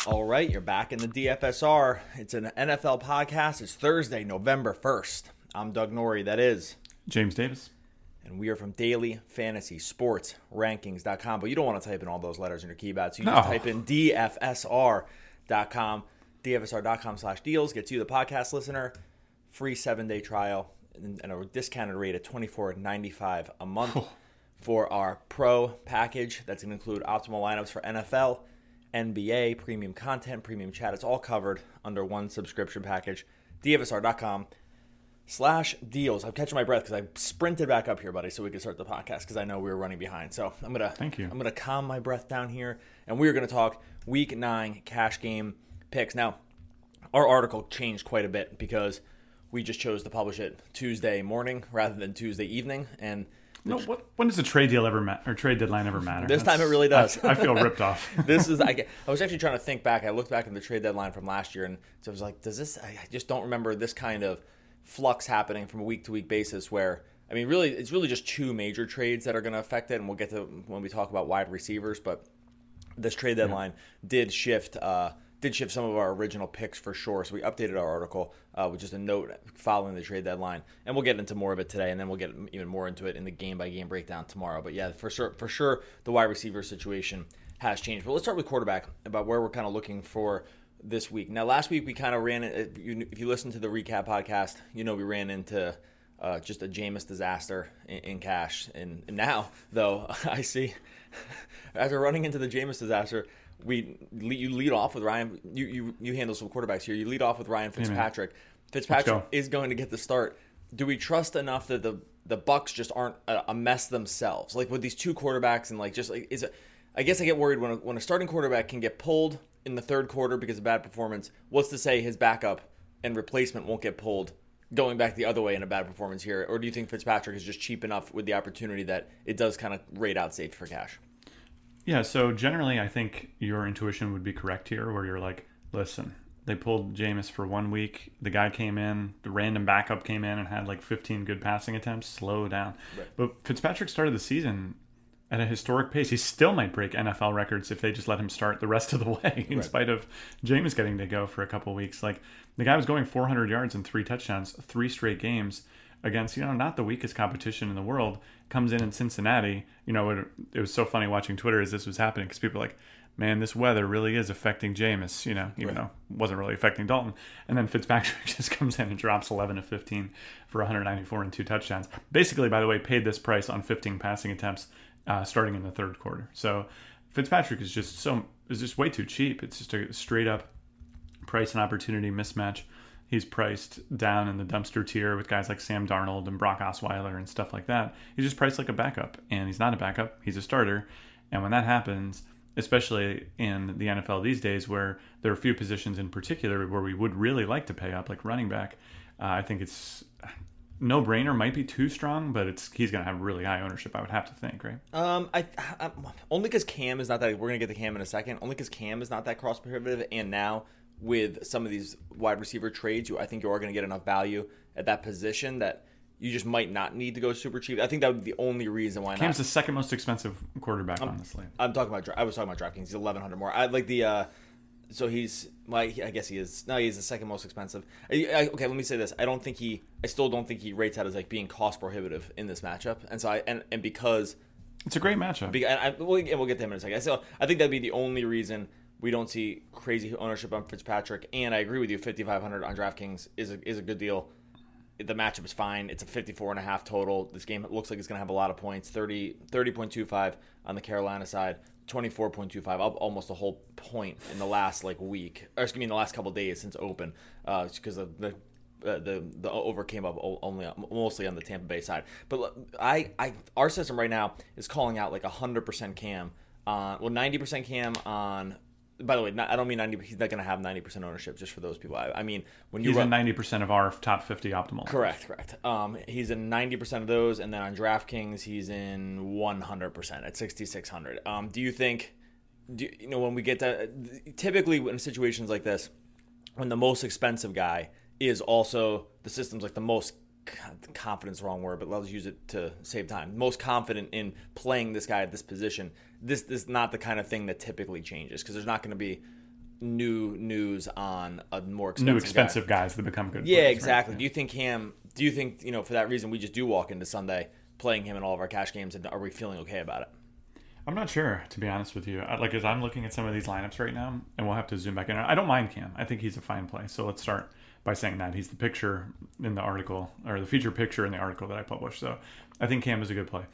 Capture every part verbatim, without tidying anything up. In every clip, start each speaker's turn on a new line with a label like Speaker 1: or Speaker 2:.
Speaker 1: All right, you're back in the D F S R. It's an N F L podcast. It's Thursday, November first. I'm Doug Norrie, that is
Speaker 2: James Davis.
Speaker 1: And we are from Daily Fantasy Sports Rankings dot com. But you don't want to type in all those letters in your keypad, so you
Speaker 2: No.
Speaker 1: just type in D F S R dot com. D F S R dot com slash deals gets you, the podcast listener, free seven-day trial and and a discounted rate at twenty-four ninety-five a month for our pro package. That's going to include optimal lineups for N F L, N B A, premium content, premium chat. It's all covered under one subscription package. D F S R dot com slash deals. I'm catching my breath because I sprinted back up here, buddy, so we could start the podcast because I know we were running behind. So I'm gonna
Speaker 2: Thank you.
Speaker 1: I'm gonna calm my breath down here, and we are gonna talk Week Nine cash game picks. Now, our article changed quite a bit because we just chose to publish it Tuesday morning rather than Tuesday evening, and
Speaker 2: No, what, when does a trade deal ever matter, or trade deadline ever matter?
Speaker 1: This
Speaker 2: That's-
Speaker 1: time it really does.
Speaker 2: I, I feel ripped off.
Speaker 1: This is I, get- I was actually trying to think back. I looked back at the trade deadline from last year, and so I was like, does this? I just don't remember this kind of flux happening from a week to week basis. Where I mean, really, it's really just two major trades that are going to affect it, and we'll get to when we talk about wide receivers. But this trade deadline yeah. did shift. Uh, did shift some of our original picks for sure. So we updated our article uh, with just a note following the trade deadline, and we'll get into more of it today, and then we'll get even more into it in the game by game breakdown tomorrow. But yeah, for sure, for sure, the wide receiver situation has changed. But let's start with quarterback, about where we're kind of looking for this week. Now, last week we kind of ran. If you, if you listen to the recap podcast, you know we ran into uh, just a Jameis disaster in, in cash, and, and now though I see after running into the Jameis disaster. We you lead off with Ryan. You, you you handle some quarterbacks here. You lead off with Ryan Fitzpatrick.
Speaker 2: Amen.
Speaker 1: Fitzpatrick is going to get the start. Do we trust enough that the the Bucs just aren't a, a mess themselves? Like with these two quarterbacks and like just like is it? I guess I get worried when a, when a starting quarterback can get pulled in the third quarter because of bad performance. What's to say his backup and replacement won't get pulled going back the other way in a bad performance here? Or do you think Fitzpatrick is just cheap enough with the opportunity that it does kind of rate out safe for cash?
Speaker 2: Yeah, so generally I think your intuition would be correct here, where you're like, listen, they pulled Jameis for one week. The guy came in, the random backup came in and had like fifteen good passing attempts. Slow down. Right. But Fitzpatrick started the season at a historic pace. He still might break N F L records if they just let him start the rest of the way, in right. spite of Jameis getting to go for a couple of weeks. Like the guy was going four hundred yards and three touchdowns, three straight games against, you know, not the weakest competition in the world. Comes in in Cincinnati. You know, it, it was so funny watching Twitter as this was happening because people were like, man, this weather really is affecting Jameis, you know, even right. though it wasn't really affecting Dalton. And then Fitzpatrick just comes in and drops eleven of fifteen for one ninety-four and two touchdowns. Basically, by the way, paid this price on fifteen passing attempts uh, starting in the third quarter. So Fitzpatrick is just so is just way too cheap. It's just a straight up price and opportunity mismatch. He's priced down in the dumpster tier with guys like Sam Darnold and Brock Osweiler and stuff like that. He's just priced like a backup, and he's not a backup. He's a starter. And when that happens, especially in the N F L these days where there are a few positions in particular where we would really like to pay up, like running back, uh, I think it's no-brainer. Might be too strong, but it's he's going to have really high ownership, I would have to think, right?
Speaker 1: Um, I, I only because Cam is not that. We're going to get to Cam in a second. Only because Cam is not that cross-prohibitive, and now with some of these wide receiver trades, you I think you are going to get enough value at that position that you just might not need to go super cheap. I think that would be the only reason why.
Speaker 2: Cam's
Speaker 1: not.
Speaker 2: the second most expensive quarterback,
Speaker 1: I'm,
Speaker 2: honestly.
Speaker 1: I'm talking about. I was talking about DraftKings. He's eleven hundred more. I like the. Uh, so he's. Well, I guess he is. No, he's the second most expensive. I, I, okay, let me say this. I don't think he. I still don't think he rates out as like being cost prohibitive in this matchup. And so I and, and because
Speaker 2: it's a great matchup.
Speaker 1: Because, and, I, we'll, and we'll get to him in a second. So I think that'd be the only reason we don't see crazy ownership on Fitzpatrick. And I agree with you. fifty-five hundred on DraftKings is a, is a good deal. The matchup is fine. It's a fifty-four and a half total. This game looks like it's going to have a lot of points. thirty, thirty point two five on the Carolina side, twenty-four point two five, up almost a whole point in the last like week, or excuse me, in the last couple of days since open, uh, because the the, uh, the the over came up only mostly on the Tampa Bay side. But I, I our system right now is calling out like one hundred percent Cam on, well, ninety percent Cam on. By the way, not, I don't mean ninety. He's not going to have ninety percent ownership. Just for those people, I, I mean when you
Speaker 2: he's
Speaker 1: run,
Speaker 2: in ninety percent of our top fifty optimal.
Speaker 1: Correct, correct. Um, he's in ninety percent of those, and then on DraftKings, he's in one hundred percent at sixty-six hundred. Um, do you think? Do you know when we get to typically in situations like this, when the most expensive guy is also the system's like the most confidence wrong word, but let's use it to save time. Most confident in playing this guy at this position. This, this is not the kind of thing that typically changes because there's not going to be new news on a more expensive
Speaker 2: new expensive
Speaker 1: guy.
Speaker 2: guys that become good.
Speaker 1: Yeah,
Speaker 2: players,
Speaker 1: exactly.
Speaker 2: Right?
Speaker 1: Do you think Cam? Do you think you know for that reason we just do walk into Sunday playing him in all of our cash games, and are we feeling okay about it?
Speaker 2: I'm not sure, to be honest with you. I, like, as I'm looking at some of these lineups right now, and we'll have to zoom back in. I don't mind Cam. I think he's a fine play. So let's start by saying that he's the picture in the article, or the feature picture in the article that I published. So I think Cam is a good play.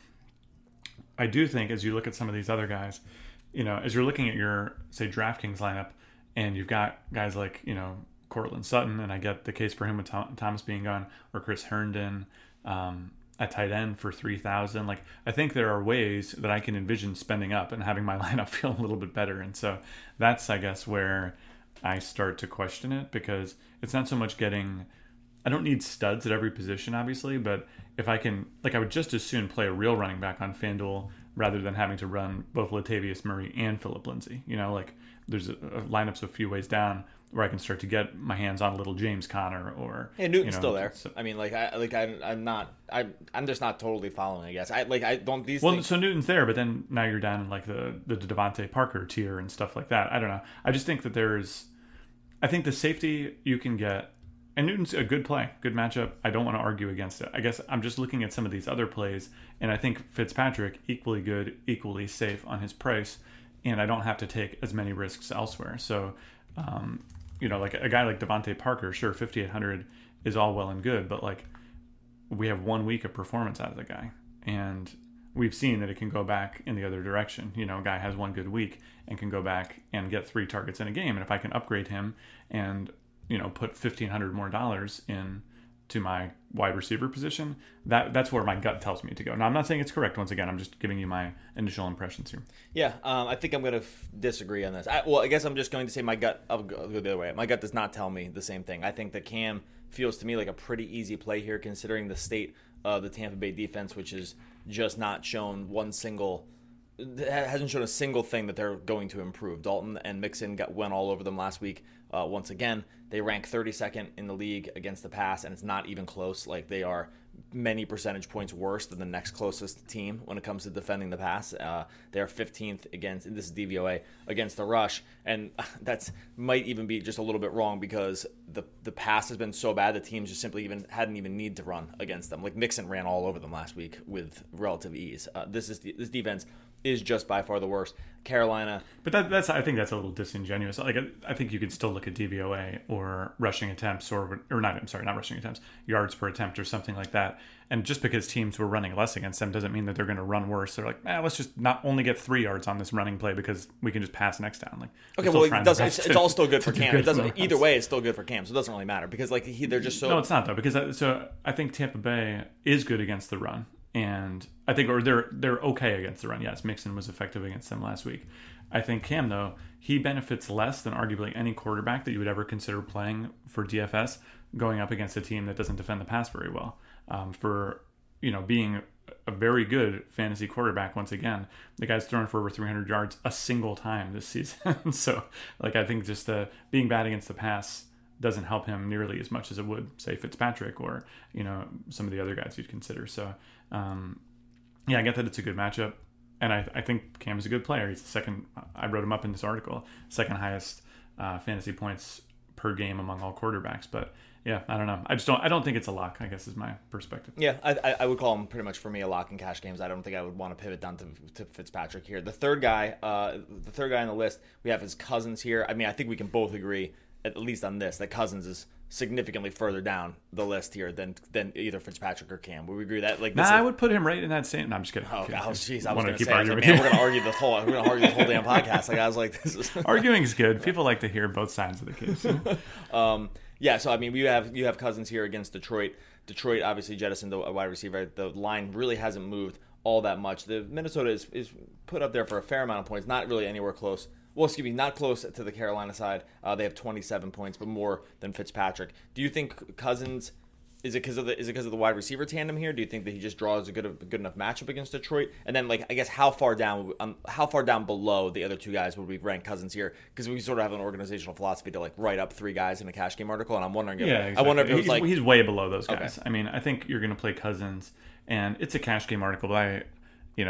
Speaker 2: I do think, as you look at some of these other guys, you know, as you're looking at your, say, DraftKings lineup, and you've got guys like, you know, Cortland Sutton, and I get the case for him with Tom, Thomas being gone, or Chris Herndon, um, at tight end for three thousand. Like, I think there are ways that I can envision spending up and having my lineup feel a little bit better. And so that's, I guess, where I start to question it, because it's not so much getting, I don't need studs at every position, obviously, but if I can, like, I would just as soon play a real running back on FanDuel rather than having to run both Latavius Murray and Phillip Lindsay. You know, like, there's a, a lineups a few ways down where I can start to get my hands on a little James Conner or
Speaker 1: yeah, Newton's
Speaker 2: you know,
Speaker 1: still there.
Speaker 2: So,
Speaker 1: I mean, like I like I, I'm not I I'm just not totally following. I guess I like I don't these.
Speaker 2: Well,
Speaker 1: things...
Speaker 2: so Newton's there, but then now you're down in like the the Devontae Parker tier and stuff like that. I don't know. I just think that there's, I think the safety you can get, and Newton's a good play, good matchup. I don't want to argue against it. I guess I'm just looking at some of these other plays, and I think Fitzpatrick equally good, equally safe on his price, and I don't have to take as many risks elsewhere. So. Um, You know, like a guy like Devontae Parker, sure, fifty-eight hundred is all well and good, but like we have one week of performance out of the guy, and we've seen that it can go back in the other direction. You know, a guy has one good week and can go back and get three targets in a game, and if I can upgrade him and you know put fifteen hundred more dollars in to my wide receiver position, that that's where my gut tells me to go. Now, I'm not saying it's correct. Once again, I'm just giving you my initial impressions here.
Speaker 1: Yeah, um, I think I'm going to f- disagree on this. I, well, I guess I'm just going to say my gut, I'll go the other way. My gut does not tell me the same thing. I think that Cam feels to me like a pretty easy play here, considering the state of the Tampa Bay defense, which has just not shown one single, hasn't shown a single thing that they're going to improve. Dalton and Mixon got went all over them last week. Uh, once again, they rank thirty-second in the league against the pass, and it's not even close. Like, they are many percentage points worse than the next closest team when it comes to defending the pass. Uh, they are fifteenth against, and this is D V O A, against the rush, and that's might even be just a little bit wrong because the the pass has been so bad the teams just simply even hadn't even need to run against them. Like, Mixon ran all over them last week with relative ease. Uh, this is this defense is just by far the worst. Carolina,
Speaker 2: but that, that's I think that's a little disingenuous. Like, I think you could still look at D V O A or rushing attempts or or not. I'm sorry, not rushing attempts, yards per attempt or something like that. And just because teams were running less against them doesn't mean that they're going to run worse. They're like, eh, let's just not only get three yards on this running play because we can just pass next down. Like,
Speaker 1: okay, well, it doesn't, it's,
Speaker 2: to,
Speaker 1: it's all still good for Cam.
Speaker 2: Good
Speaker 1: it doesn't either way. It's still good for Cam, so it doesn't really matter because like he, they're just so.
Speaker 2: No, it's not though, because I, so I think Tampa Bay is good against the run. And I think, or they're they're okay against the run. Yes, Mixon was effective against them last week. I think Cam, though, he benefits less than arguably any quarterback that you would ever consider playing for D F S going up against a team that doesn't defend the pass very well. Um, for, you know, being a very good fantasy quarterback, once again, the guy's thrown for over three hundred yards a single time this season. So, like, I think just uh, being bad against the pass doesn't help him nearly as much as it would, say, Fitzpatrick or, you know, some of the other guys you'd consider. So, um, yeah, I get that it's a good matchup. And I, I think Cam is a good player. He's the second, I wrote him up in this article, second highest uh, fantasy points per game among all quarterbacks. But yeah, I don't know. I just don't, I don't think it's a lock, I guess is my perspective.
Speaker 1: Yeah, I, I would call him pretty much for me a lock in cash games. I don't think I would want to pivot down to, to Fitzpatrick here. The third guy, uh, the third guy on the list, we have his Cousins here. I mean, I think we can both agree, at least on this, that Cousins is significantly further down the list here than than either Fitzpatrick or Cam. Would we agree that? Like,
Speaker 2: nah,
Speaker 1: is,
Speaker 2: I would put him right in that same. No, I'm just kidding.
Speaker 1: Oh,
Speaker 2: kidding.
Speaker 1: oh, jeez, I was going to
Speaker 2: keep
Speaker 1: say, I was
Speaker 2: arguing
Speaker 1: like,
Speaker 2: with
Speaker 1: man,
Speaker 2: you.
Speaker 1: we're going to argue this whole, we're going to argue this whole damn podcast. Like, I was like, this is
Speaker 2: arguing is good. People like to hear both sides of the case.
Speaker 1: um, yeah. So I mean, we have you have Cousins here against Detroit. Detroit obviously jettisoned a wide receiver. The line really hasn't moved all that much. The Minnesota is is put up there for a fair amount of points. Not really anywhere close. Well, excuse me, not close to the Carolina side. Uh, they have twenty-seven points, but more than Fitzpatrick. Do you think Cousins, is it because of the is it because of the wide receiver tandem here? Do you think that he just draws a good a good enough matchup against Detroit? And then, like, I guess how far down um, how far down below the other two guys would we rank Cousins here? Because we sort of have an organizational philosophy to like write up three guys in a cash game article, and I'm wondering if
Speaker 2: yeah, exactly.
Speaker 1: I wonder if it was
Speaker 2: he's,
Speaker 1: like
Speaker 2: he's way below those guys.
Speaker 1: Okay.
Speaker 2: I mean, I think you're going to play Cousins, and it's a cash game article, but I, you know.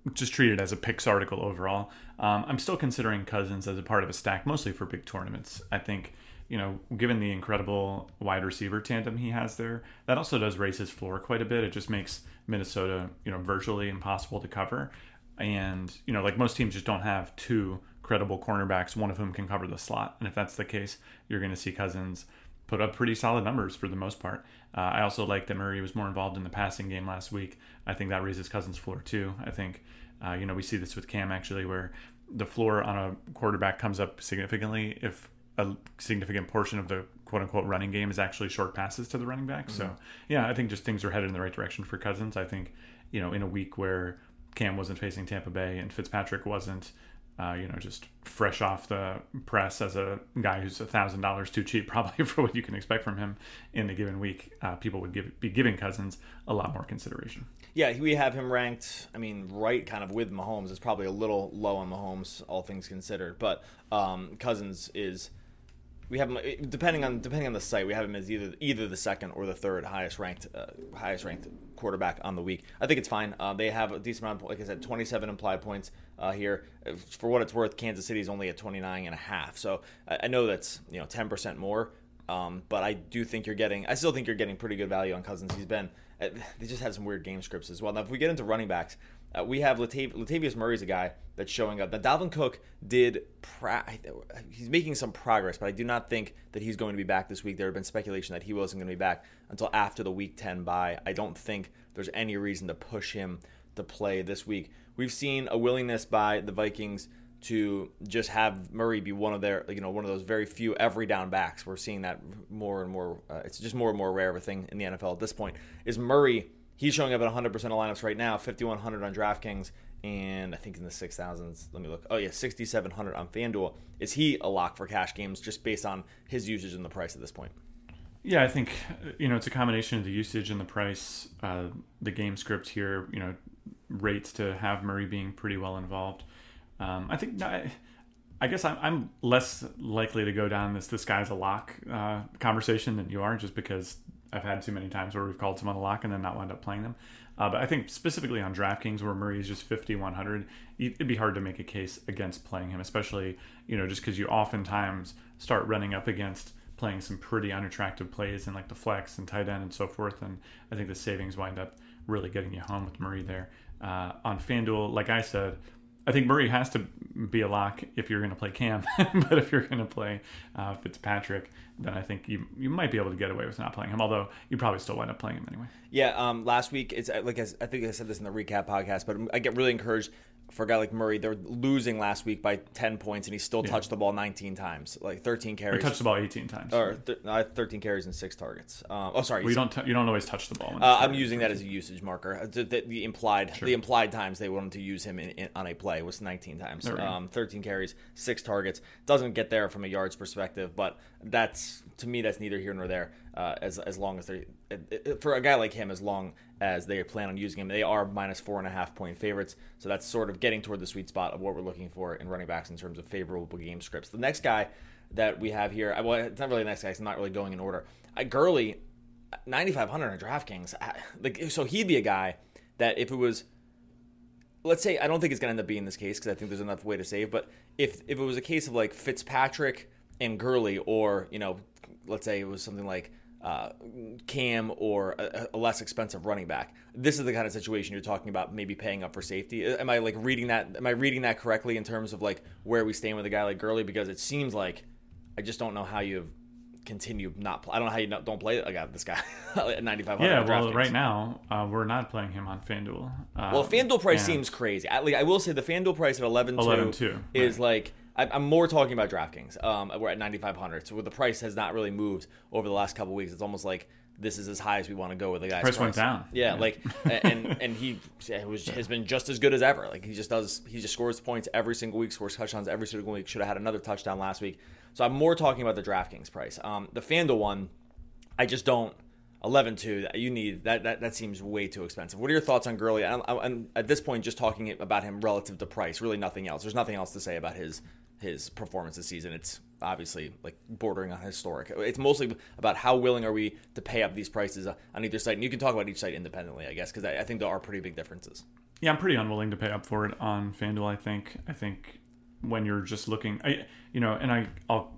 Speaker 2: just treat it as a picks article overall. Um, I'm still considering Cousins as a part of a stack, mostly for big tournaments. I think, you know, given the incredible wide receiver tandem he has there, that also does raise his floor quite a bit. It just makes Minnesota, you know, virtually impossible to cover. And, you know, like most teams just don't have two credible cornerbacks, one of whom can cover the slot. And if that's the case, you're going to see Cousins put up pretty solid numbers for the most part. Uh, I also like that Murray was more involved in the passing game last week. I think that raises Cousins' floor too. I think, uh, you know, we see this with Cam actually, where the floor on a quarterback comes up significantly if a significant portion of the quote-unquote running game is actually short passes to the running back. Mm-hmm. So, yeah, I think just things are headed in the right direction for Cousins. I think, you know, in a week where Cam wasn't facing Tampa Bay and Fitzpatrick wasn't, uh, you know, just fresh off the press as a guy who's one thousand dollars too cheap probably for what you can expect from him in a given week, uh, people would give, be giving Cousins a lot more consideration.
Speaker 1: Yeah, we have him ranked, I mean, right kind of with Mahomes. It's probably a little low on Mahomes, all things considered. But um, Cousins is... We have him depending on depending on the site. We have him as either either the second or the third highest ranked uh, highest ranked quarterback on the week. I think it's fine. Uh, they have a decent amount, of, like I said, twenty-seven implied points uh, here. For what it's worth, Kansas City is only at twenty-nine and a half. So I, I know that's you know ten percent more. Um, but I do think you're getting. I still think you're getting pretty good value on Cousins. He's been. Uh, they just had some weird game scripts as well. Now, if we get into running backs. Uh, we have Latav- Latavius Murray's a guy that's showing up. Now, Dalvin Cook did, pra- he's making some progress, but I do not think that he's going to be back this week. There had been speculation that he wasn't going to be back until after the week ten bye. I don't think there's any reason to push him to play this week. We've seen a willingness by the Vikings to just have Murray be one of their, you know, one of those very few every down backs. We're seeing that more and more. Uh, it's just more and more rare of a thing in the N F L at this point. Is Murray... He's showing up at one hundred percent of lineups right now, fifty-one hundred on DraftKings, and I think in the six thousands. Let me look. Oh, yeah, sixty-seven hundred on FanDuel. Is he a lock for cash games just based on his usage and the price at this point?
Speaker 2: Yeah, I think, you know, it's a combination of the usage and the price. Uh, the game script here, you know, rates to have Murray being pretty well involved. Um, I think... I, I guess I'm, I'm less likely to go down this this guy's a lock uh, conversation than you are, just because I've had too many times where we've called someone a lock and then not wound up playing them. Uh, but I think specifically on DraftKings, where Murray is just fifty-one hundred, it'd be hard to make a case against playing him, especially, you know, just because you oftentimes start running up against playing some pretty unattractive plays in like the flex and tight end and so forth. And I think the savings wind up really getting you home with Murray there. Uh, on FanDuel, like I said, I think Murray has to be a lock if you're going to play Cam, but if you're going to play uh, Fitzpatrick, then I think you you might be able to get away with not playing him, although you probably still wind up playing him anyway.
Speaker 1: Yeah, um, last week, it's like I, I think I said this in the recap podcast, but I get really encouraged for a guy like Murray. They're losing last week by ten points, and he still yeah. touched the ball nineteen times, like thirteen carries.
Speaker 2: He touched the ball eighteen times.
Speaker 1: Or th- no, thirteen carries and six targets. Um, oh, sorry.
Speaker 2: Well, you don't t- you don't always touch the ball. When
Speaker 1: uh, I'm using that as a usage marker. The, the, the implied
Speaker 2: sure.
Speaker 1: the implied times they wanted to use him in, in, on a play was nineteen times. Um, thirteen carries, six targets. Doesn't get there from a yards perspective, but that's to me that's neither here nor there. Uh, as as long as they for a guy like him, as long as they plan on using him, they are minus four and a half point favorites. So that's sort of getting toward the sweet spot of what we're looking for in running backs in terms of favorable game scripts. The next guy that we have here, well, it's not really the next guy. It's not really going in order. Uh, Gurley, ninety-five hundred on DraftKings. Like, so he'd be a guy that if it was, let's say, I don't think it's going to end up being this case because I think there's enough way to save. But if if it was a case of like Fitzpatrick and Gurley, or you know, let's say it was something like uh, Cam or a, a less expensive running back, this is the kind of situation you're talking about, maybe paying up for safety. Am I like reading that? Am I reading that correctly in terms of like where we stand with a guy like Gurley? Because it seems like I just don't know how you continue not. Play. I don't know how you not, don't play I got this guy at ninety-five hundred.
Speaker 2: Yeah, well, right now uh, we're not playing him on FanDuel. Um,
Speaker 1: well, FanDuel price seems crazy. I, like, I will say the FanDuel price at eleven two is right. like. I'm more talking about DraftKings. Um, we're at ninety-five hundred, so the price has not really moved over the last couple of weeks. It's almost like this is as high as we want to go with the guy's
Speaker 2: price.
Speaker 1: Price
Speaker 2: went down.
Speaker 1: Yeah, yeah. like and and he was has been just as good as ever. Like he just does, he just scores points every single week, scores touchdowns every single week. Should have had another touchdown last week. So I'm more talking about the DraftKings price. Um, the FanDuel one, I just don't. eleven two, you need that, that that seems way too expensive. What are your thoughts on Gurley? I'm, I'm at this point just talking about him relative to price, really nothing else. There's nothing else to say about his his performance this season. It's obviously like bordering on historic. It's mostly about how willing are we to pay up these prices on either site. And you can talk about each site independently, I guess, because I, I think there are pretty big differences.
Speaker 2: Yeah, I'm pretty unwilling to pay up for it on FanDuel. I think. I think when you're just looking, I, you know, and I, I'll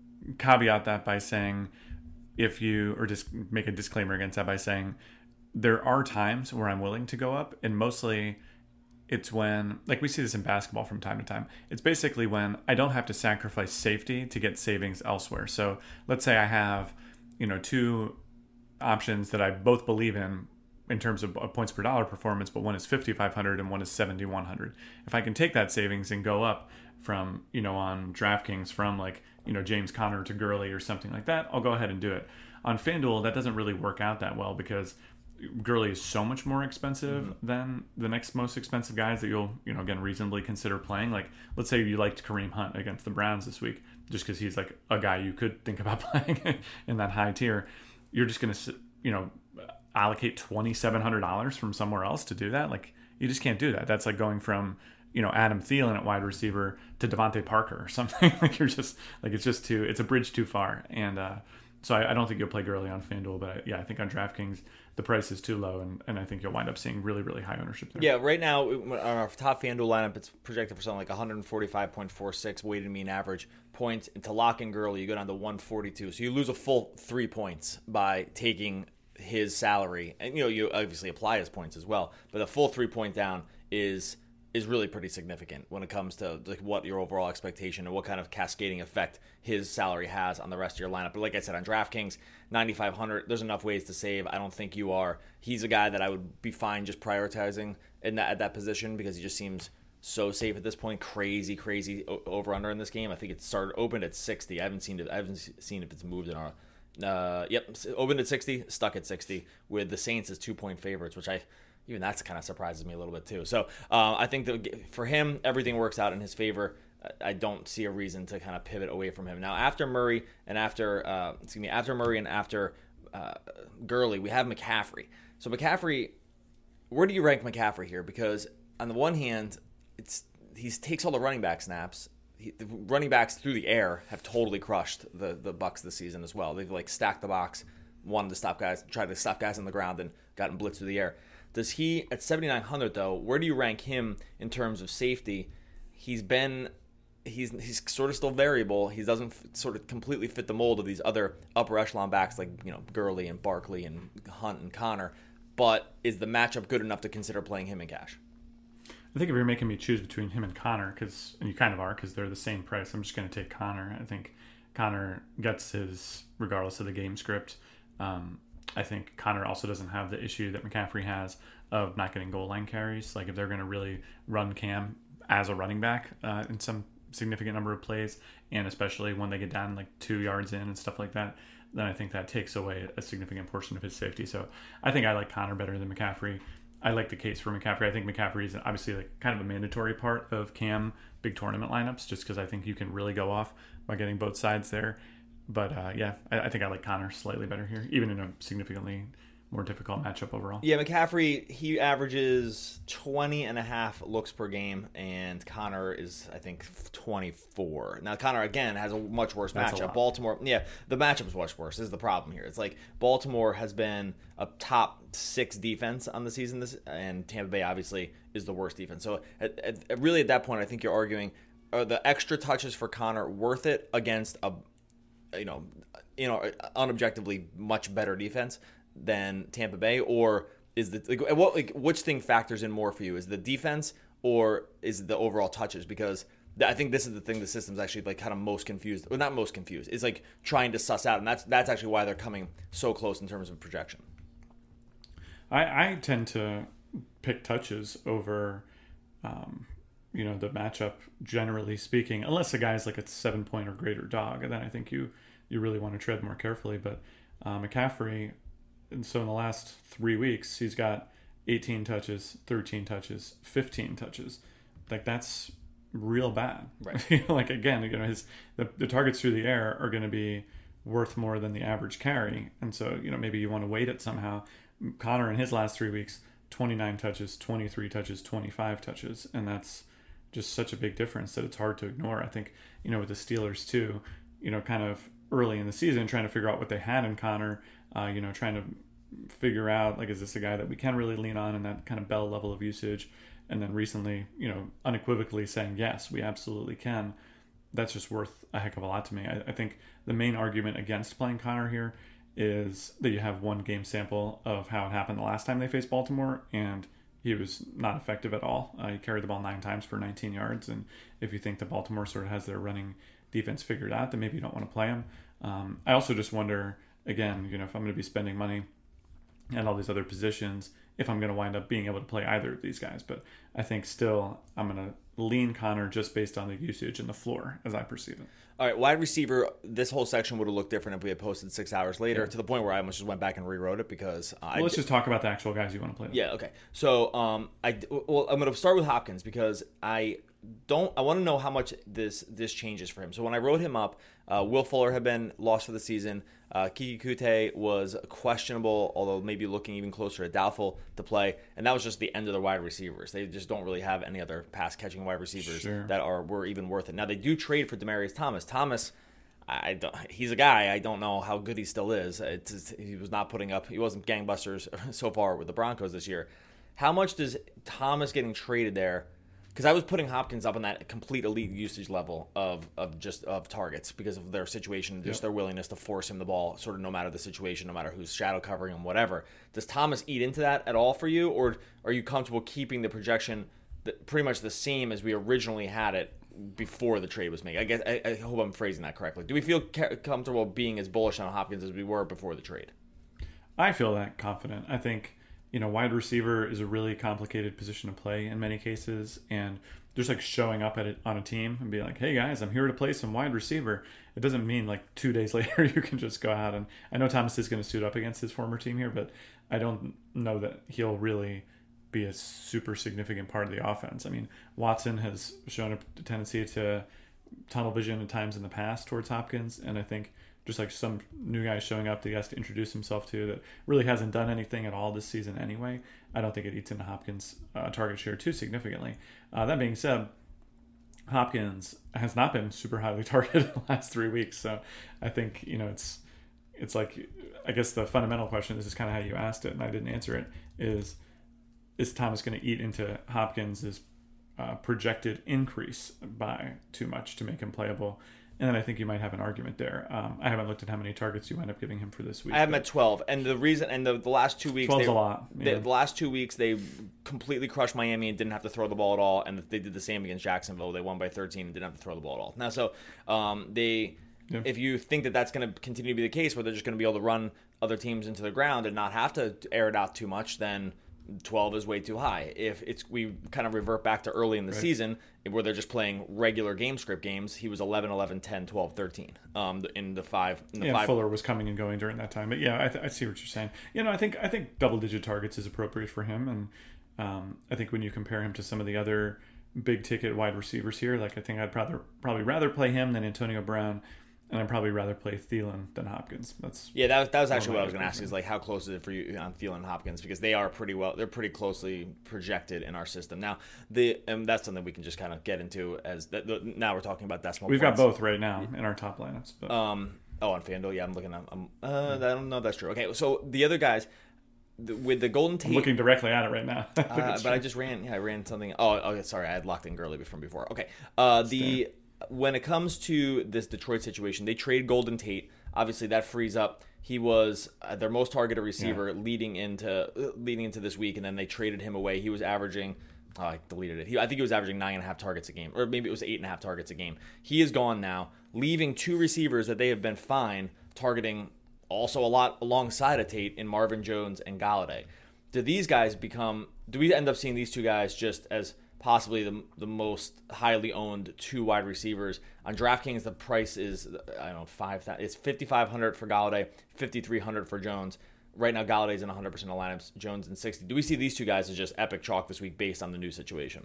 Speaker 2: caveat that by saying, if you, or just make a disclaimer against that by saying, there are times where I'm willing to go up, and mostly it's when, like we see this in basketball from time to time, it's basically when I don't have to sacrifice safety to get savings elsewhere. So let's say I have, you know, two options that I both believe in in terms of points per dollar performance, but one is fifty-five hundred and one is seventy-one hundred. If I can take that savings and go up from, you know, on DraftKings from like, you know, James Conner to Gurley or something like that, I'll go ahead and do it. On FanDuel, that doesn't really work out that well because Gurley is so much more expensive mm-hmm. than the next most expensive guys that you'll, you know, again, reasonably consider playing. Like, let's say you liked Kareem Hunt against the Browns this week, just because he's like a guy you could think about playing in that high tier. You're just going to, you know, allocate twenty-seven hundred dollars from somewhere else to do that. Like, you just can't do that. That's like going from, you know, Adam Thielen at wide receiver to Devontae Parker or something. Like, you're just like, it's just too, it's a bridge too far. And uh, so I, I don't think you'll play Gurley on FanDuel, but I, yeah, I think on DraftKings, the price is too low, and, and I think you'll wind up seeing really, really high ownership there.
Speaker 1: Yeah, right now, on our top FanDuel lineup, it's projected for something like one forty-five point four six weighted mean average points. And to lock in Gurley, you go down to one forty-two. So you lose a full three points by taking his salary. And, you know, you obviously apply his points as well. But a full three point down is is really pretty significant when it comes to like what your overall expectation and what kind of cascading effect his salary has on the rest of your lineup. But like I said, on DraftKings, ninety-five hundred, there's enough ways to save. I don't think you are. He's a guy that I would be fine just prioritizing in that, at that position because he just seems so safe at this point. Crazy, crazy over under in this game. I think it started opened at sixty. I haven't seen it. I haven't seen if it's moved in our. Uh, yep, opened at sixty, stuck at sixty with the Saints as two point favorites, which I. Even that's kind of surprises me a little bit too. So uh, I think that for him, everything works out in his favor. I don't see a reason to kind of pivot away from him. Now, after Murray and after uh, excuse me, after Murray and after uh, Gurley, we have McCaffrey. So McCaffrey, where do you rank McCaffrey here? Because on the one hand, it's he takes all the running back snaps. He, the running backs through the air have totally crushed the the Bucs this season as well. They've like stacked the box, wanted to stop guys, tried to stop guys on the ground, and gotten blitzed through the air. Does he, at seventy-nine hundred though, where do you rank him in terms of safety? He's been, he's he's sort of still variable. He doesn't f- sort of completely fit the mold of these other upper echelon backs like, you know, Gurley and Barkley and Hunt and Connor. But is the matchup good enough to consider playing him in cash?
Speaker 2: I think if you're making me choose between him and Connor, because and you kind of are, because they're the same price, I'm just going to take Connor. I think Connor gets his, regardless of the game script. Um, I think Connor also doesn't have the issue that McCaffrey has of not getting goal line carries. Like if they're going to really run Cam as a running back uh, in some significant number of plays, and especially when they get down like two yards in and stuff like that, then I think that takes away a significant portion of his safety. So I think I like Connor better than McCaffrey. I like the case for McCaffrey. I think McCaffrey is obviously like kind of a mandatory part of Cam big tournament lineups, just because I think you can really go off by getting both sides there. But uh, yeah, I, I think I like Connor slightly better here, even in a significantly more difficult matchup overall.
Speaker 1: Yeah, McCaffrey, he averages twenty and a half looks per game, and Connor is, I think, twenty-four. Now, Connor, again, has a much worse That's matchup. Baltimore, yeah, the matchup is much worse. This is the problem here. It's like Baltimore has been a top six defense on the season, this, and Tampa Bay, obviously, is the worst defense. So, at, at, really, at that point, I think you're arguing, are the extra touches for Connor worth it against a you know, you know, unobjectively much better defense than Tampa Bay, or is the like, what like which thing factors in more for you? Is the defense or is it the overall touches? Because I think this is the thing the system's actually like kind of most confused, or not most confused. It's like trying to suss out, and that's that's actually why they're coming so close in terms of projection.
Speaker 2: I, I tend to pick touches over, um, you know, the matchup, generally speaking, unless the guy's like a seven point or greater dog, and then I think you you really want to tread more carefully. But uh, McCaffrey, and so in the last three weeks, he's got eighteen touches, thirteen touches, fifteen touches. Like that's real bad. Right. Like again, you know, his the, the targets through the air are going to be worth more than the average carry, and so you know maybe you want to weight it somehow. Connor in his last three weeks, twenty-nine touches, twenty-three touches, twenty-five touches, and that's just such a big difference that it's hard to ignore. I think, you know, with the Steelers too, you know, kind of early in the season, trying to figure out what they had in Connor, uh, you know, trying to figure out, like, is this a guy that we can really lean on in that kind of Bell level of usage? And then recently, you know, unequivocally saying, yes, we absolutely can. That's just worth a heck of a lot to me. I, I think the main argument against playing Connor here is that you have one game sample of how it happened the last time they faced Baltimore, and he was not effective at all. Uh, he carried the ball nine times for nineteen yards, and if you think that Baltimore sort of has their running defense figured out, then maybe you don't want to play him. Um, I also just wonder, again, you know, if I'm going to be spending money at all these other positions, if I'm going to wind up being able to play either of these guys. But I think still I'm going to lean Connor just based on the usage and the floor as I perceive it.
Speaker 1: All right, wide receiver, this whole section would have looked different if we had posted six hours later, yeah. to the point where I almost just went back and rewrote it because... Uh,
Speaker 2: well,
Speaker 1: I
Speaker 2: let's
Speaker 1: d-
Speaker 2: just talk about the actual guys you want to play with.
Speaker 1: Yeah, okay. So um, I, well, I'm going to start with Hopkins because I don't... I want to know how much this this changes for him. So when I wrote him up, uh, Will Fuller had been lost for the season. Uh, Keke Coutee was questionable, although maybe looking even closer to doubtful to play. And that was just the end of the wide receivers. They just don't really have any other pass-catching wide receivers
Speaker 2: sure.
Speaker 1: that are were even worth it. Now, they do trade for Demaryius Thomas. Thomas... I don't. He's a guy. I don't know how good he still is. It's, he was not putting up. He wasn't gangbusters so far with the Broncos this year. How much does Thomas getting traded there? Because I was putting Hopkins up on that complete elite usage level of of just of targets because of their situation, just yep. their willingness to force him the ball, sort of no matter the situation, no matter who's shadow covering him, whatever. Does Thomas eat into that at all for you, or are you comfortable keeping the projection that pretty much the same as we originally had it before the trade was made? I guess I, I hope I'm phrasing that correctly. Do we feel ca- comfortable being as bullish on Hopkins as we were before the trade?
Speaker 2: I feel that confident. I think, you know, wide receiver is a really complicated position to play in many cases, and just like showing up at it on a team and be like, hey guys, I'm here to play some wide receiver. It doesn't mean like two days later you can just go out and I know Thomas is going to suit up against his former team here, but I don't know that he'll really be a super significant part of the offense. I mean, Watson has shown a tendency to tunnel vision at times in the past towards Hopkins, and I think just like some new guy showing up that he has to introduce himself to that really hasn't done anything at all this season anyway, I don't think it eats into Hopkins' uh, target share too significantly. Uh, that being said, Hopkins has not been super highly targeted the last three weeks, so I think, you know, it's it's like, I guess the fundamental question, this is kind of how you asked it and I didn't answer it, is is Thomas going to eat into Hopkins' uh, projected increase by too much to make him playable? And then I think you might have an argument there. Um, I haven't looked at how many targets you end up giving him for this week.
Speaker 1: I have him at twelve, and the reason, and the, the last two weeks,
Speaker 2: twelve's
Speaker 1: they,
Speaker 2: a lot.
Speaker 1: They,
Speaker 2: Yeah.
Speaker 1: the last two weeks they completely crushed Miami and didn't have to throw the ball at all, and they did the same against Jacksonville. They won by thirteen and didn't have to throw the ball at all. Now, so um, they, yeah. if you think that that's going to continue to be the case, where they're just going to be able to run other teams into the ground and not have to air it out too much, then twelve is way too high. If it's we kind of revert back to early in the right. season where they're just playing regular game script games, he was eleven, eleven, ten, twelve, thirteen um, in the five. In the
Speaker 2: yeah,
Speaker 1: five.
Speaker 2: Fuller was coming and going during that time. But yeah, I, th- I see what you're saying. You know, I think I think double digit targets is appropriate for him, and um, I think when you compare him to some of the other big ticket wide receivers here, like I think I'd probably probably rather play him than Antonio Brown. And I'd probably rather play Thielen than Hopkins. That's
Speaker 1: yeah. That was that was actually what I was going to ask. Is like how close is it for you on Thielen and Hopkins, because they are pretty well. They're pretty closely projected in our system now. The and that's something we can just kind of get into as the, the, now we're talking about decimal.
Speaker 2: We've
Speaker 1: points.
Speaker 2: got both right now in our top lineups. But.
Speaker 1: Um. Oh, on FanDuel, yeah, I'm looking at. I'm, uh, I don't know if that's true. Okay, so the other guys. The, with the Golden Tate,
Speaker 2: I'm looking directly at it right now. I
Speaker 1: uh, but true. I just ran. Yeah, I ran something. Oh, oh, sorry, I had locked in Gurley from before. Okay. Uh, the. Stand. When it comes to this Detroit situation, they trade Golden Tate. Obviously, that frees up. He was uh, their most targeted receiver yeah. leading into uh, leading into this week, and then they traded him away. He was averaging, oh, I deleted it. He, I think he was averaging nine and a half targets a game, or maybe it was eight and a half targets a game. He is gone now, leaving two receivers that they have been fine targeting also a lot alongside of Tate in Marvin Jones and Golladay. Do these guys become? Do we end up seeing these two guys just as possibly the the most highly owned two wide receivers on DraftKings? The price is I don't know five. It's fifty five hundred for Golladay, fifty three hundred for Jones. Right now, Galladay's in one hundred percent of lineups. Jones in sixty. Do we see these two guys as just epic chalk this week based on the new situation?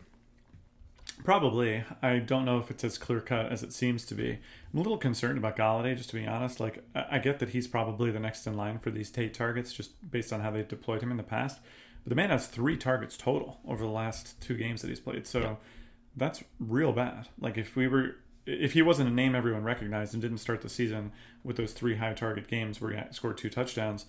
Speaker 2: Probably. I don't know if it's as clear cut as it seems to be. I'm a little concerned about Golladay, just to be honest. Like I get that he's probably the next in line for these Tate targets, just based on how they've deployed him in the past. But the man has three targets total over the last two games that he's played. So yeah. that's real bad. Like if we were, if he wasn't a name everyone recognized and didn't start the season with those three high target games where he scored two touchdowns,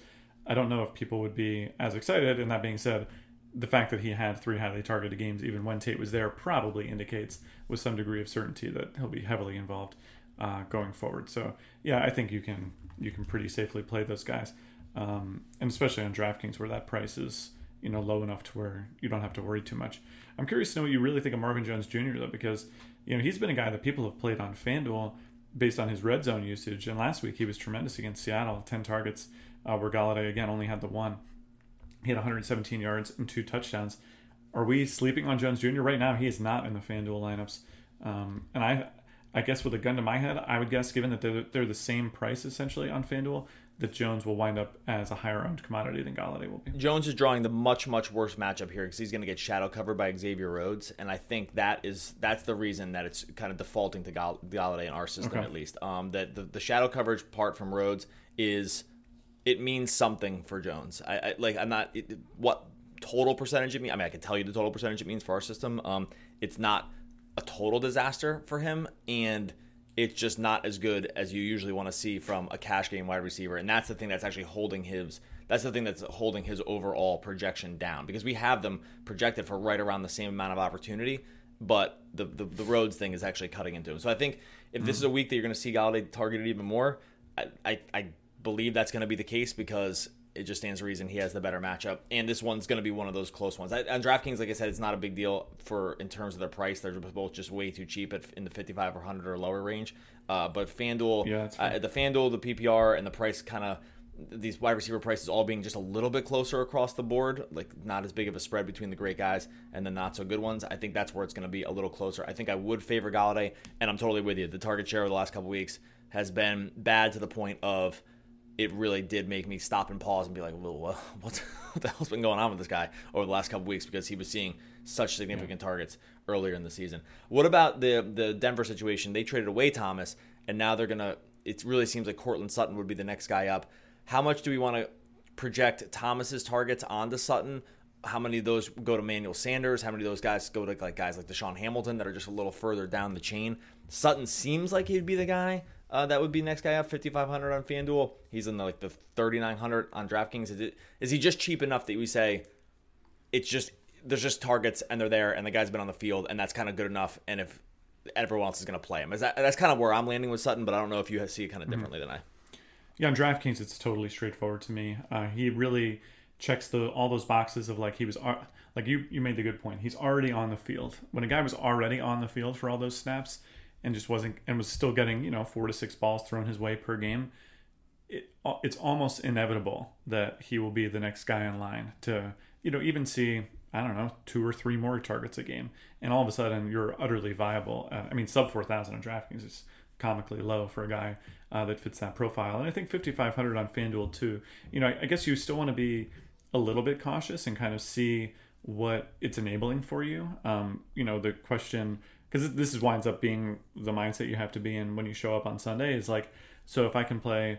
Speaker 2: I don't know if people would be as excited. And that being said, the fact that he had three highly targeted games, even when Tate was there, probably indicates with some degree of certainty that he'll be heavily involved uh, going forward. So yeah, I think you can you can pretty safely play those guys, um, and especially on DraftKings where that price is you know low enough to where you don't have to worry too much. I'm curious to know what you really think of Marvin Jones Junior though, because you know he's been a guy that people have played on FanDuel based on his red zone usage, and last week he was tremendous against Seattle, ten targets, uh, where Golladay again only had the one. He had one hundred seventeen yards and two touchdowns. Are we sleeping on Jones Junior right now? He is not in the FanDuel lineups. Um, and I I guess with a gun to my head, I would guess, given that they're, they're the same price essentially on FanDuel, that Jones will wind up as a higher owned commodity than Golladay will be.
Speaker 1: Jones is drawing the much, much worse matchup here because he's going to get shadow covered by Xavier Rhodes. And I think that is that's the reason that it's kind of defaulting to Gall- Golladay in our system, okay. at least. Um, that the, the shadow coverage part from Rhodes is... it means something for Jones. I, I like. I'm not it, what total percentage it means. I mean, I can tell you the total percentage it means for our system. Um, it's not a total disaster for him, and it's just not as good as you usually want to see from a cash game wide receiver. And that's the thing that's actually holding his. That's the thing that's holding his overall projection down because we have them projected for right around the same amount of opportunity, but the the, the Rhodes thing is actually cutting into him. So I think if mm-hmm. this is a week that you're going to see Golladay targeted even more, I I. I believe that's going to be the case because it just stands to reason he has the better matchup, and this one's going to be one of those close ones. I, on DraftKings, like I said, it's not a big deal for in terms of their price. They're both just way too cheap at in the fifty-five or one hundred or lower range. Uh, but FanDuel,
Speaker 2: yeah,
Speaker 1: uh, the FanDuel, the P P R, and the price kind of these wide receiver prices all being just a little bit closer across the board, like not as big of a spread between the great guys and the not so good ones. I think that's where it's going to be a little closer. I think I would favor Golladay, and I'm totally with you. The target share over the last couple weeks has been bad to the point of it really did make me stop and pause and be like, well, what, what the hell's been going on with this guy over the last couple weeks because he was seeing such significant yeah. targets earlier in the season. What about the the Denver situation? They traded away Thomas, and now they're going to – it really seems like Cortland Sutton would be the next guy up. How much do we want to project Thomas's targets onto Sutton? How many of those go to Emmanuel Sanders? How many of those guys go to like guys like Deshaun Hamilton that are just a little further down the chain? Sutton seems like he'd be the guy. Uh, that would be next guy up, fifty-five hundred on FanDuel. He's in the, like the thirty-nine hundred on DraftKings. Is, it, is he just cheap enough that we say it's just there's just targets and they're there and the guy's been on the field and that's kind of good enough? And if everyone else is going to play him, is that that's kind of where I'm landing with Sutton, but I don't know if you see it kind of differently mm-hmm. than I.
Speaker 2: Yeah, on DraftKings, it's totally straightforward to me. Uh, he really checks the all those boxes of like he was like you you made the good point. He's already on the field. When a guy was already on the field for all those snaps. And just wasn't, and was still getting, you know, four to six balls thrown his way per game. It, it's almost inevitable that he will be the next guy in line to, you know, even see, I don't know, two or three more targets a game. And all of a sudden, you're utterly viable. Uh, I mean, sub four thousand on DraftKings is comically low for a guy uh, that fits that profile. And I think fifty-five hundred on FanDuel too. You know, I, I guess you still want to be a little bit cautious and kind of see what it's enabling for you. Um, you know, the question. Because this is winds up being the mindset you have to be in when you show up on Sunday is like, so if I can play,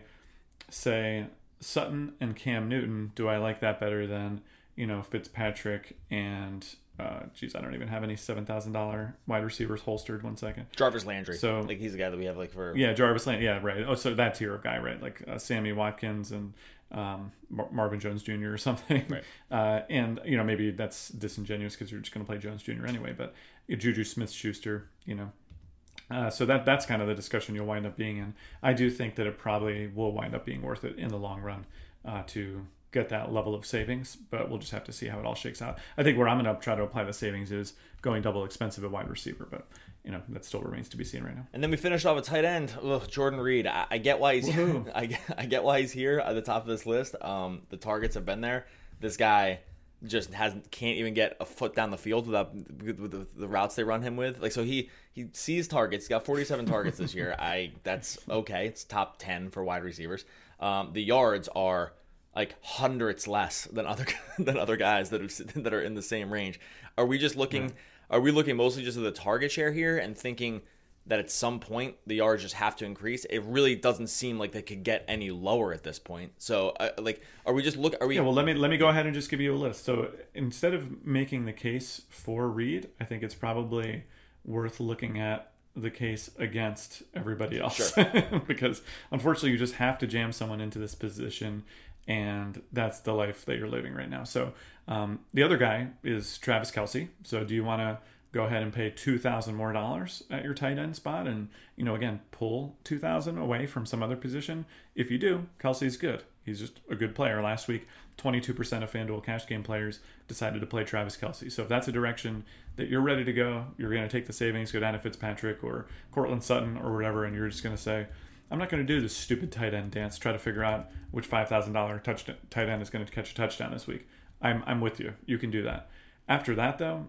Speaker 2: say, Sutton and Cam Newton, do I like that better than, you know, Fitzpatrick and, uh, geez, I don't even have any seven thousand dollars wide receivers holstered. One second.
Speaker 1: Jarvis Landry.
Speaker 2: So,
Speaker 1: like, he's the guy that we have, like, for...
Speaker 2: Yeah, Jarvis Landry. Yeah, right. Oh, so that tier of guy, right? Like uh, Sammy Watkins and um, Mar- Marvin Jones Junior or something.
Speaker 1: Right.
Speaker 2: Uh, and, you know, maybe that's disingenuous because you're just going to play Jones Junior anyway, but... Juju Smith-Schuster, you know. Uh, so that that's kind of the discussion you'll wind up being in. I do think that it probably will wind up being worth it in the long run uh, to get that level of savings, but we'll just have to see how it all shakes out. I think where I'm going to try to apply the savings is going double expensive at wide receiver, but, you know, that still remains to be seen right now.
Speaker 1: And then we finish off a tight end. Ugh, Jordan Reed. I, I get why he's here. I get, I get why he's here at the top of this list. Um, the targets have been there. This guy... just hasn't can't even get a foot down the field without with the, the routes they run him with. Like so he he sees targets. He's got forty-seven targets this year. I that's okay. It's top ten for wide receivers. Um, the yards are like hundreds less than other than other guys that are that are in the same range. Are we just looking? Yeah. Are we looking mostly just at the target share here and thinking that at some point the yards just have to increase? It really doesn't seem like they could get any lower at this point. So, uh, like, are we just look? Are we?
Speaker 2: Yeah. Well, let me let me go ahead and just give you a list. So instead of making the case for Reed, I think it's probably worth looking at the case against everybody else,
Speaker 1: sure.
Speaker 2: because unfortunately you just have to jam someone into this position and that's the life that you're living right now. So um, the other guy is Travis Kelce. So do you want to go ahead and pay two thousand more dollars at your tight end spot, and you know again pull two thousand away from some other position? If you do, Kelce's good. He's just a good player. Last week, twenty-two percent of FanDuel cash game players decided to play Travis Kelce. So if that's a direction that you're ready to go, you're going to take the savings, go down to Fitzpatrick or Cortland Sutton or whatever, and you're just going to say, I'm not going to do this stupid tight end dance, try to figure out which five thousand dollars touch tight end is going to catch a touchdown this week. I'm I'm with you. You can do that. After that, though,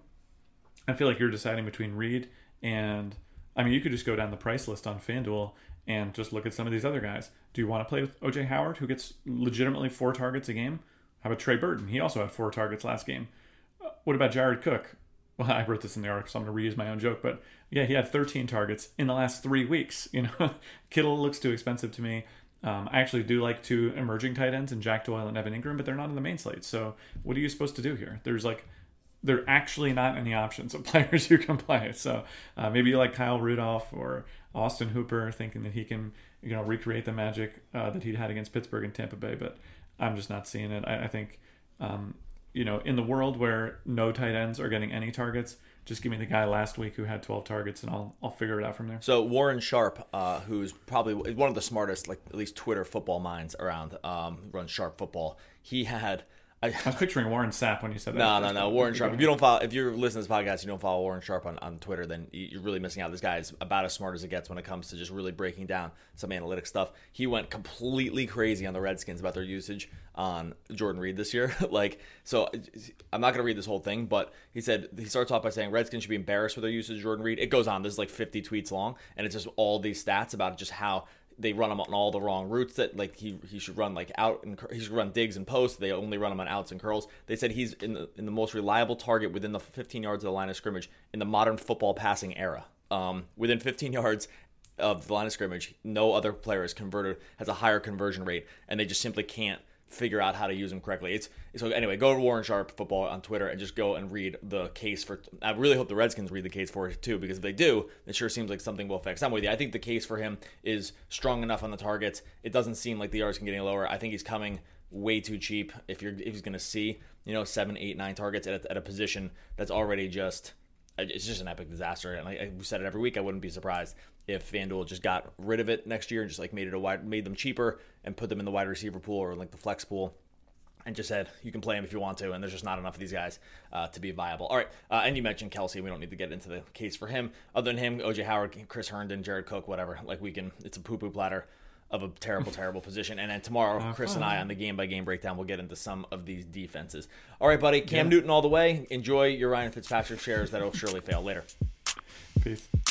Speaker 2: I feel like you're deciding between Reed and, I mean, you could just go down the price list on FanDuel and just look at some of these other guys. Do you want to play with O J Howard, who gets legitimately four targets a game? How about Trey Burton? He also had four targets last game. Uh, what about Jared Cook? Well, I wrote this in the article, so I'm going to reuse my own joke. But yeah, he had thirteen targets in the last three weeks. You know, Kittle looks too expensive to me. Um, I actually do like two emerging tight ends in Jack Doyle and Evan Ingram, but they're not in the main slate. So what are you supposed to do here? There's like, there are actually not any options of players who can play. So uh, maybe you like Kyle Rudolph or Austin Hooper, thinking that he can, you know, recreate the magic uh, that he had against Pittsburgh and Tampa Bay. But I'm just not seeing it. I, I think, um, you know, in the world where no tight ends are getting any targets, just give me the guy last week who had twelve targets, and I'll I'll figure it out from there.
Speaker 1: So Warren Sharp, uh, who's probably one of the smartest, like at least Twitter football minds around, um, runs Sharp Football. He had. I,
Speaker 2: I was picturing Warren Sapp when you said that.
Speaker 1: No, no, no. Warren Sharp. If you don't follow, if you're listening to this podcast, you don't follow Warren Sharp on, on Twitter, then you're really missing out. This guy is about as smart as it gets when it comes to just really breaking down some analytic stuff. He went completely crazy on the Redskins about their usage on Jordan Reed this year. like, so I'm not going to read this whole thing, but he said, he starts off by saying Redskins should be embarrassed with their usage of Jordan Reed. It goes on. This is like fifty tweets long, and it's just all these stats about just how they run him on all the wrong routes, that like he he should run like out and he should run digs and posts. They only run him on outs and curls. They said he's in the in the most reliable target within the fifteen yards of the line of scrimmage in the modern football passing era. Um, within fifteen yards of the line of scrimmage, no other player is converted has a higher conversion rate, and they just simply can't figure out how to use him correctly. It's so anyway, go to Warren Sharp Football on Twitter and just go and read the case for. I really hope the Redskins read the case for it too, because if they do, it sure seems like something will affect. I'm with you. I think the case for him is strong enough on the targets. It doesn't seem like the yards can get any lower. I think he's coming way too cheap. If you're if he's going to see you know seven, eight, nine targets at a, at a position that's already just. It's just an epic disaster, and like I said it every week, I wouldn't be surprised if FanDuel just got rid of it next year and just like made it a wide, made them cheaper and put them in the wide receiver pool or like the flex pool, and just said you can play them if you want to, and there's just not enough of these guys uh, to be viable. All right, uh, and you mentioned Kelce. We don't need to get into the case for him. Other than him, O J Howard, Chris Herndon, Jared Cook, whatever. Like we can, it's a poo-poo platter of a terrible, terrible position. And then tomorrow, Chris and I on the game-by-game breakdown, we'll get into some of these defenses. All right, buddy. Cam yeah. Newton all the way. Enjoy your Ryan Fitzpatrick shares. That'll surely fail later.
Speaker 2: Peace.